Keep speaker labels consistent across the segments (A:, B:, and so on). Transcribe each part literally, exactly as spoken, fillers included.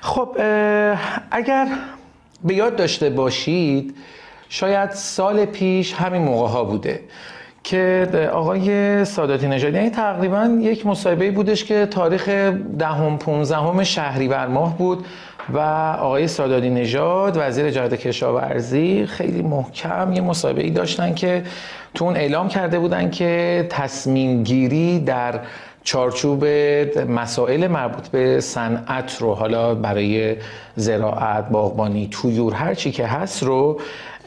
A: خب اگر به یاد داشته باشید شاید سال پیش همین موقع ها بوده که آقای ساداتی نژاد، یعنی تقریبا یک مصاحبه بودش که تاریخ دهم پونزدهم شهریور ماه بود و آقای ساداتی نژاد وزیر جهاد کشاورزی خیلی محکم یه مصاحبه‌ای داشتن که تو اون اعلام کرده بودن که تصمیم گیری در چارچوب مسائل مربوط به صنعت رو، حالا برای زراعت، باغبانی، طیور، هر چی که هست رو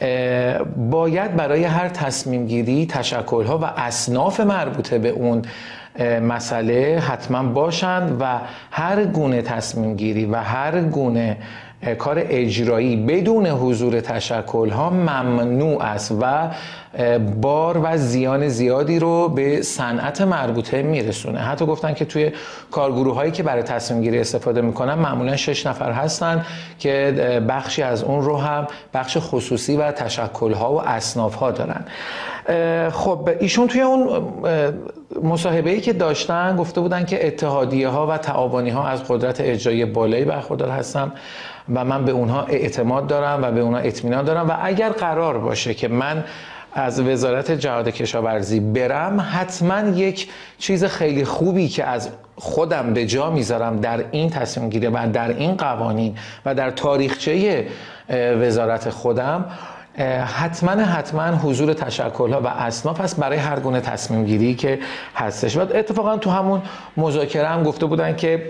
A: باید برای هر تصمیم گیری تشکل‌ها و اصناف مربوطه به اون مسئله حتما باشند و هر گونه تصمیم گیری و هر گونه کار اجرایی بدون حضور تشکل‌ها ممنوع است و بار و زیان زیادی رو به صنعت مربوطه میرسونه. حتی گفتن که توی کارگروه هایی که برای تصمیم گیری استفاده میکنن معمولا شش نفر هستن که بخشی از اون رو هم بخش خصوصی و تشکل‌ها و اصناف‌ها دارن. خب ایشون توی اون مصاحبه‌ای که داشتن گفته بودن که اتحادیه‌ها و تعاونی‌ها از قدرت اجرایی بالایی برخوردار هستن و من به اونها اعتماد دارم و به اونها اطمینان دارم و اگر قرار باشه که من از وزارت جهاد کشاورزی برم حتما یک چیز خیلی خوبی که از خودم به جا میذارم در این تصمیم گیری و در این قوانین و در تاریخچه وزارت خودم حتما حتما حضور تشکل‌ها و اصناف هست برای هر گونه تصمیم گیری که هستش. و اتفاقا تو همون مذاکره هم گفته بودن که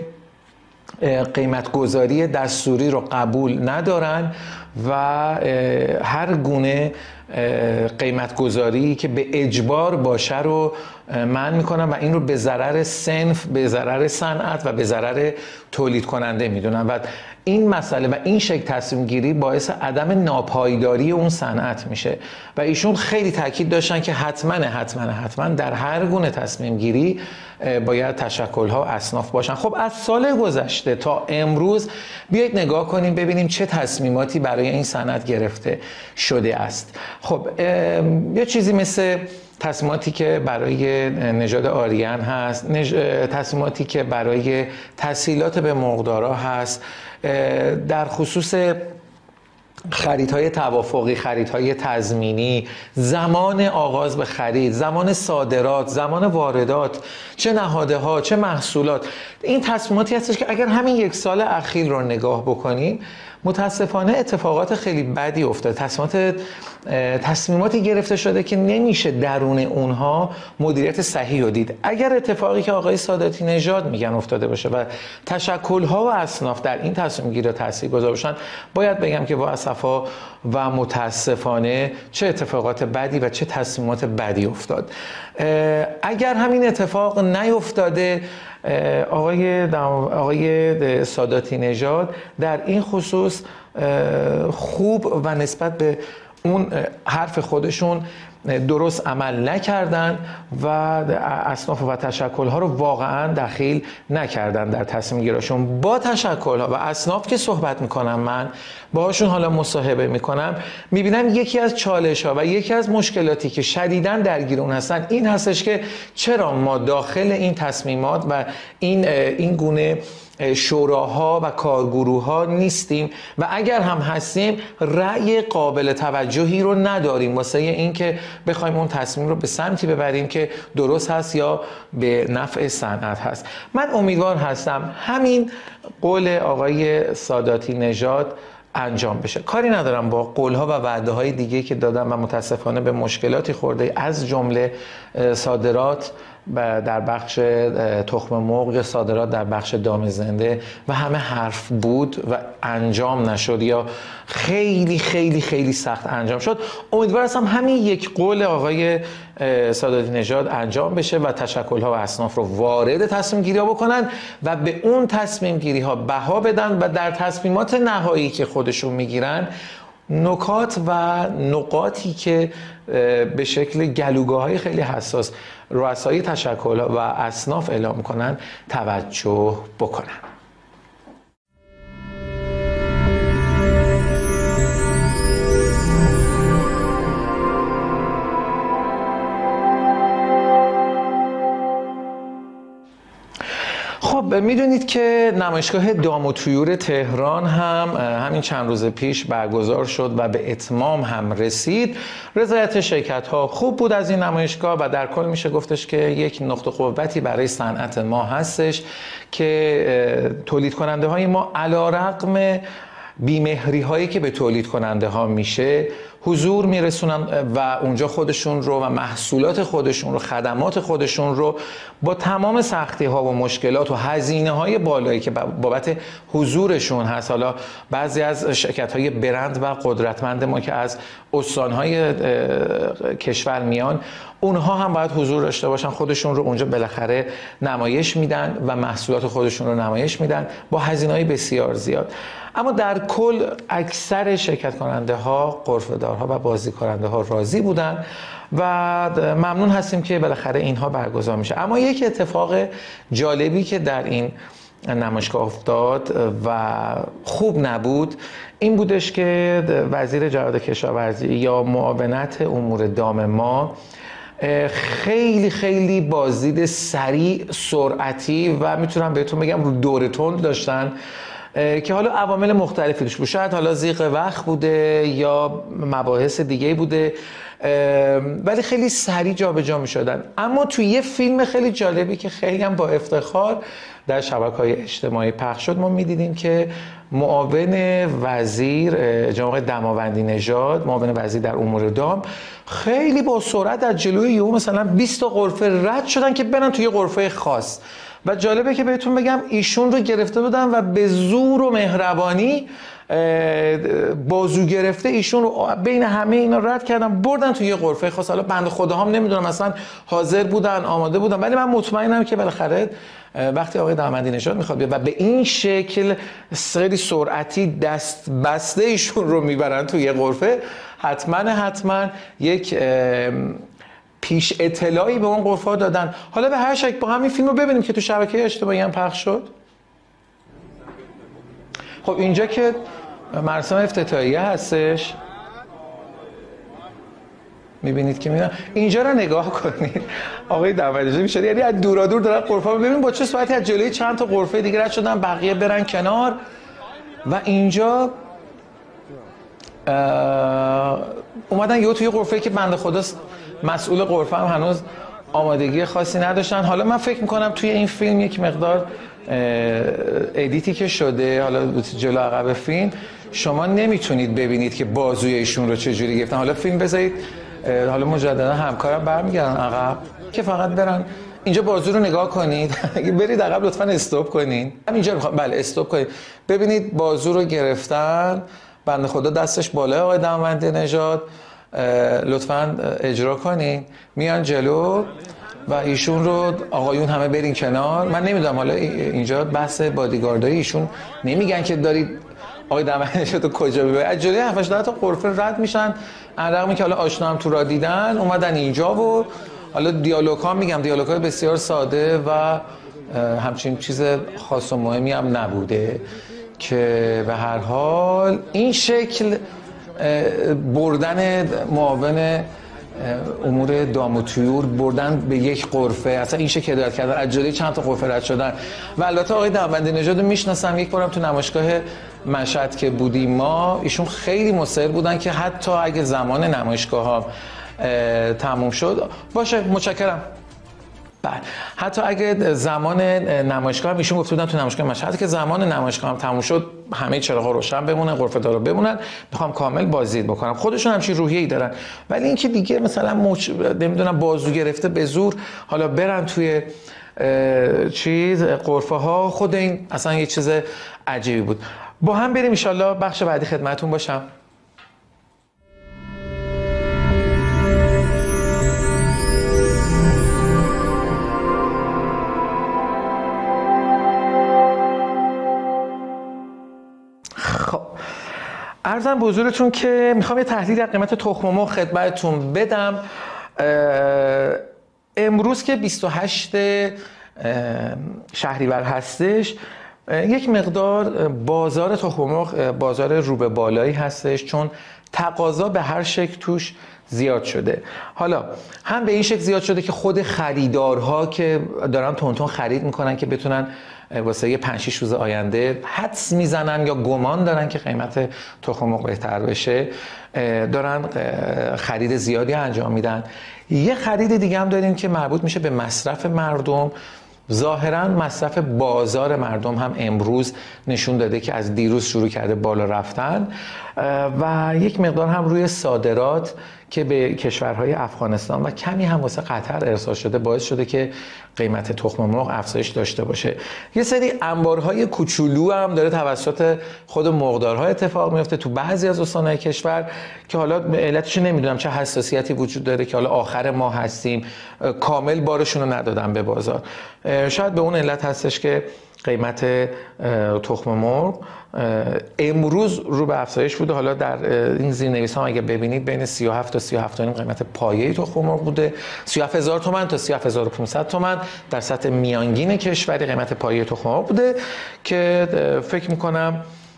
A: قیمت گذاری دستوری رو قبول ندارن و هر گونه قیمت گذاری که به اجبار باشه رو منع میکنن و این رو به ضرر صنف، به ضرر صنعت و به ضرر تولید کننده میدونن و این مسئله و این شکل تصمیم گیری باعث عدم ناپایداری اون صنعت میشه و ایشون خیلی تاکید داشتن که حتما حتما حتما در هر گونه تصمیم گیری باید تشکل‌ها و اصناف باشن. خب از سال گذشته تا امروز بیایید نگاه کنیم ببینیم چه تصمیماتی برای این صنعت گرفته شده است. خب یه چیزی مثل تصمیماتی که برای نژاد آریان هست، نج... تصمیماتی که برای تسهیلات به مرغدارا هست، در خصوص خریدهای توافقی، خریدهای تضمینی، زمان آغاز به خرید، زمان صادرات، زمان واردات، چه نهاده ها چه محصولات، این تصمیماتی هستش که اگر همین یک سال اخیر رو نگاه بکنیم متاسفانه اتفاقات خیلی بدی افتاده. تصمیمات تصمیماتی گرفته شده که نمیشه درون اونها مدیریت صحیح رو دید. اگر اتفاقی که آقای ساداتی نژاد میگن افتاده باشه و تشکل‌ها و اصناف در این تصمیم گیری تاثیرگذار باشن، باید بگم که با اسفا و متاسفانه چه اتفاقات بدی و چه تصمیمات بدی افتاد. اگر همین اتفاق نیفتاده، آقای آقای ساداتی نژاد در این خصوص خوب و نسبت به اون حرف خودشون درست عمل نکردن و اصناف و تشکل‌ها رو واقعا دخیل نکردن در تصمیم گیریشون. با تشکل‌ها و اصناف که صحبت میکنم، من باهاشون حالا مصاحبه میکنم، میبینم یکی از چالش‌ها و یکی از مشکلاتی که شدیداً درگیر اون هستن این هستش که چرا ما داخل این تصمیمات و این این گونه شوراها و کارگروه‌ها نیستیم و اگر هم هستیم رأی قابل توجهی رو نداریم واسه این که بخوایم اون تصمیم رو به سمتی ببریم که درست هست یا به نفع صنعت هست. من امیدوار هستم همین قول آقای ساداتی نژاد انجام بشه. کاری ندارم با قول‌ها و وعده‌های دیگه که دادم و متاسفانه به مشکلاتی خورده، از جمله صادرات در بخش تخم مرغ یا صادرات در بخش دام زنده و همه حرف بود و انجام نشد یا خیلی خیلی خیلی سخت انجام شد. امیدوار هستم همین یک قول آقای ساداتی نژاد انجام بشه و تشکل‌ها و اصناف رو وارد تصمیم گیری ها بکنن و به اون تصمیم گیری ها بها بدن و در تصمیمات نهایی که خودشون میگیرن نکات و نقاطی که به شکل گلوگاه‌های خیلی حساس رؤسای تشکل‌ها و اصناف اعلام کنن توجه بکنن. خب میدونید که نمایشگاه دام و طیور تهران هم همین چند روز پیش برگزار شد و به اتمام هم رسید. رضایت شرکت ها خوب بود از این نمایشگاه و در کل میشه گفتش که یک نقطه قوتی برای صنعت ما هستش که تولید کننده های ما علیرغم بیمهری هایی که به تولید کننده ها میشه حضور میرسونن و اونجا خودشون رو و محصولات خودشون رو، خدمات خودشون رو با تمام سختی ها و مشکلات و هزینه های بالایی که بابت حضورشون هست، حالا بعضی از شرکت های برند و قدرتمند ما که از استان های کشور میان، اونها هم باید حضور داشته باشن، خودشون رو اونجا بالاخره نمایش میدن و محصولات خودشون رو نمایش میدن با هزینه‌های بسیار زیاد. اما در کل اکثر شرکت کننده ها، غرفه‌دارها و بازی کننده ها راضی بودن و ممنون هستیم که بالاخره اینها برگزار میشه. اما یک اتفاق جالبی که در این نمایشگاه افتاد و خوب نبود این بودش که وزیر جهاد کشاورزی یا معاونت امور دام ما خیلی خیلی بازدید سریع، سرعتی و میتونم بهتون بگم رو دور تند داشتن که حالا عوامل مختلفی توش بود. شاید حالا ضیق وقت بوده یا مباحث دیگه بوده، ولی خیلی سریع جابجا می‌شدن. اما توی یه فیلم خیلی جالبی که خیلی هم با افتخار در شبکه‌های اجتماعی پخش شد، ما می‌دیدیم که معاون وزیر جناب آقای دماوندی نژاد، معاون وزیر در امور دام، خیلی با سرعت از جلوی یهو مثلا بیست تا غرفه رد شدن که برن توی غرفه خاص. و جالبه که بهتون بگم ایشون رو گرفته بودن و به زور و مهربانی بازو گرفته ایشون رو بین همه اینا رد کردن بردن توی یه غرفه خاص. حالا بنده خدا هم نمیدونم اصلا حاضر بودن، آماده بودن، ولی من مطمئنم که بالاخره وقتی آقای دماوندی نژاد میخواد بیاد و به این شکل خیلی سرعتی دست بسته ایشون رو میبرن توی یه غرفه، حتما حتما یک پیش اطلاعی به اون غرفه دادن. حالا به هر شکل با همین فیلم رو ببینیم که تو شبکه اجتماعی هم پخش شد. خب اینجا که مراسم افتتاحیه هستش، میبینید که میبینم اینجا رو نگاه کنید. آقای دماوندی میشه یعنی از دورا دور دارن غرفه رو ببینید با چه سرعتی از جلوی چند تا غرفه دیگه رد شدن، بقیه برن کنار و اینجا اومدن یهو توی غرفه‌ای که بنده خدا مسئول غرفه هم هنوز آمادگی خاصی نداشتن. حالا من فکر میکنم توی این فیلم یک مقدار ادیتی که شده، حالا جلو عقب فیلم شما نمیتونید ببینید که بازوی ایشون رو چجوری گرفتن. حالا فیلم بذارید، حالا مجددا همکارم برمیگردن عقب که فقط برن اینجا بازو رو نگاه کنید. اگه برید عقب لطفا استاپ کنین. همینجا میخوام بله استاپ کنید. ببینید بازو رو گرفتن، بنده خدا دستش بالای آقای دماوندی نژاد، لطفاً اجرا کنین، میان جلو و ایشون رو آقایون همه برین کنار. من نمیدونم حالا اینجا بحث بادیگاردای ایشون نمیگن که دارید آقای دماوندی نژاد رو کجا ببرید، از جلوی هفت هشت تا غرفه رد میشن، علاوه که حالا آشنا هم تو را دیدن اومدن اینجا و حالا دیالوگ ها میگم دیالوگ های بسیار ساده و همچین چیز خاص و مهمی هم نبوده که به هر حال این شکل بردن معاون امور دام و طیور بردن به یک غرفه، اصلا این شکل هدایت کردن از جلوی چند تا غرفه رد شدن. و البته آقای دماوندی نژاد رو میشناسم، یک بارم تو نمایشگاه مشهد که بودیم ما ایشون خیلی مصر بودن که حتی اگه زمان نمایشگاه ها تموم شد باشه متشکرم بله حتی اگه زمان نمایشگاه هم ایشون گفته بودن تو نمایشگاه مشهد که زمان نمایشگاه هم تموم شد همه چراغا روشن بمونه، غرفه دارا بمونن، میخوام کامل بازدید بکنم. خودشون همچین روحیه‌ای دارن. ولی اینکه دیگه مثلا مچ... نمیدونم بازو گرفته به زور حالا برن توی چیز غرفه ها، خود این اصلا یه چیز عجیبی بود. با هم بریم ان شاءالله بخش بعدی خدمتتون باشم. عرضم به حضورتون که میخوام یه تحلیل از قیمت تخم مرغ خدمتتون بدم. امروز که بیست و هشتم شهریور هستش، یک مقدار بازار تخم مرغ بازار رو به بالایی هستش، چون تقاضا به هر شکل توش زیاد شده. حالا هم به این شکل زیاد شده که خود خریدارها که دارن تون تون خرید میکنن که بتونن واسه یه پنج شش روز آینده حدس میزنن یا گمان دارن که قیمت تخم مرغ بهتر بشه، دارن خرید زیادی انجام میدن. یه خرید دیگه هم داریم که مربوط میشه به مصرف مردم. ظاهراً مصرف بازار مردم هم امروز نشون داده که از دیروز شروع کرده بالا رفتن و یک مقدار هم روی صادرات که به کشورهای افغانستان و کمی هم واسه قطر ارسال شده باعث شده که قیمت تخم مرغ افزایش داشته باشه. یه سری انبارهای کوچولو هم داره توسط خود مرغدارها اتفاق میفته تو بعضی از استانهای کشور که حالا علتش نمیدونم چه حساسیتی وجود داره که حالا آخر ماه هستیم کامل بارشون رو ندادن به بازار. شاید به اون علت هستش که قیمت تخم مرغ امروز رو به افزایش بوده. حالا در این زیرنویس هم اگه ببینید بین سی و هفت تا سی و هفت و نیم قیمت پایه تخم مرغ بوده، سی و هفت هزار تومان تا سی و هفت هزار و پانصد تومان در سطح میانگین کشوری قیمت پایه تخم مرغ بوده که فکر میکنم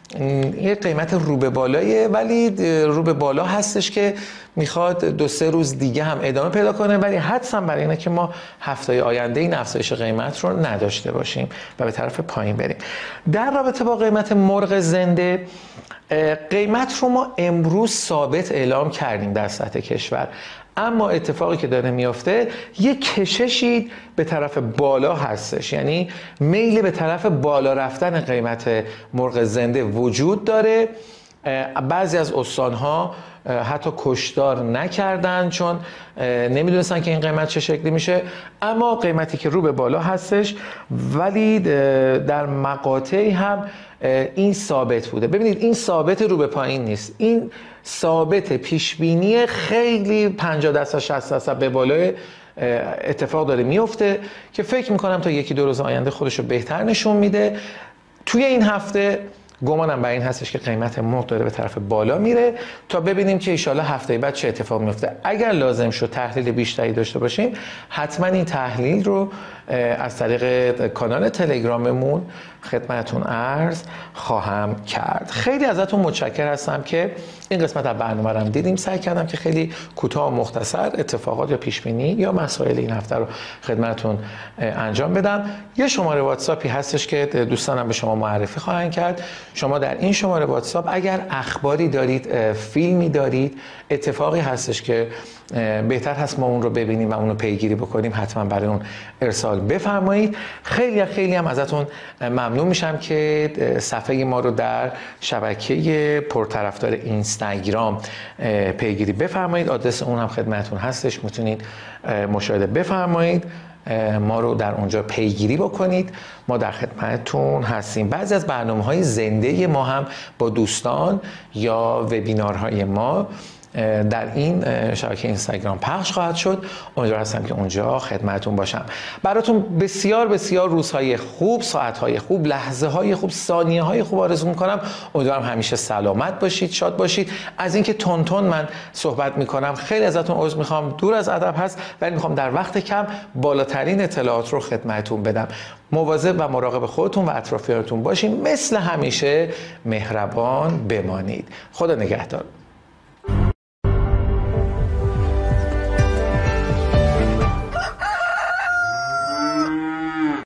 A: یه قیمت رو به بالایه، ولی رو به بالا هستش که میخواد دو سه روز دیگه هم ادامه پیدا کنه، ولی حدسم برای اینه که ما هفته آینده این افزایش قیمت رو نداشته باشیم و به طرف پایین بریم. در رابطه با قیمت مرغ زنده، قیمت رو ما امروز ثابت اعلام کردیم در سطح کشور، اما اتفاقی که داره میفته یک کششی به طرف بالا هستش، یعنی میل به طرف بالا رفتن قیمت مرغ زنده وجود داره. بعضی از استانها حتی کشتار نکردن چون نمیدونستن که این قیمت چه شکلی میشه، اما قیمتی که رو به بالا هستش، ولی در مقاطعی هم این ثابت بوده. ببینید این ثابت رو به پایین نیست، این ثابت پیشبینی خیلی پنجاه درصد شصت درصد به بالای اتفاق داره میفته که فکر میکنم تا یکی دو روز آینده خودشو بهتر نشون میده. توی این هفته گمانم بر این هستش که قیمت مرغ داره به طرف بالا میره تا ببینیم که ایشالا هفته بعد چه اتفاق میفته. اگر لازم شد تحلیل بیشتری داشته باشیم حتما این تحلیل رو از طریق کانال تلگراممون خدمتتون عرض خواهم کرد. خیلی ازتون متشکر هستم که این قسمت از برنامه رو دیدیم. سعی کردم که خیلی کوتاه و مختصر اتفاقات یا پیش بینی یا مسائل این هفته رو خدمتتون انجام بدم. یه شماره واتساپی هستش که دوستانم به شما معرفی خواهند کرد. شما در این شماره واتساپ اگر اخباری دارید، فیلمی دارید، اتفاقی هستش که بهتر هست ما اون رو ببینیم و اون رو پیگیری بکنیم، حتما برای اون ارسال بفرمایید. خیلی خیلی هم ازتون ممنون میشم که صفحه ما رو در شبکه پرطرفدار اینستاگرام پیگیری بفرمایید. آدرس اون هم خدمتتون هستش، میتونید مشاهده بفرمایید، ما رو در اونجا پیگیری بکنید. ما در خدمتتون هستیم. بعضی از برنامه‌های زنده ما هم با دوستان یا وبینارهای ما در این شبکه اینستاگرام پخش خواهد شد. امیدوار هستم که اونجا خدمتتون باشم. براتون بسیار بسیار روزهای خوب، ساعتهای خوب، لحظه های خوب، ثانیه های خوب آرزو میکنم. امیدوارم همیشه سلامت باشید، شاد باشید. از اینکه تون تون من صحبت میکنم خیلی ازتون عذر میخوام، دور از ادب هست، ولی میخوام در وقت کم بالاترین اطلاعات رو خدمتتون بدم. مواظب و مراقب خودتون و اطرافیانتون باشین. مثل همیشه مهربان بمانید. خدا نگهدار.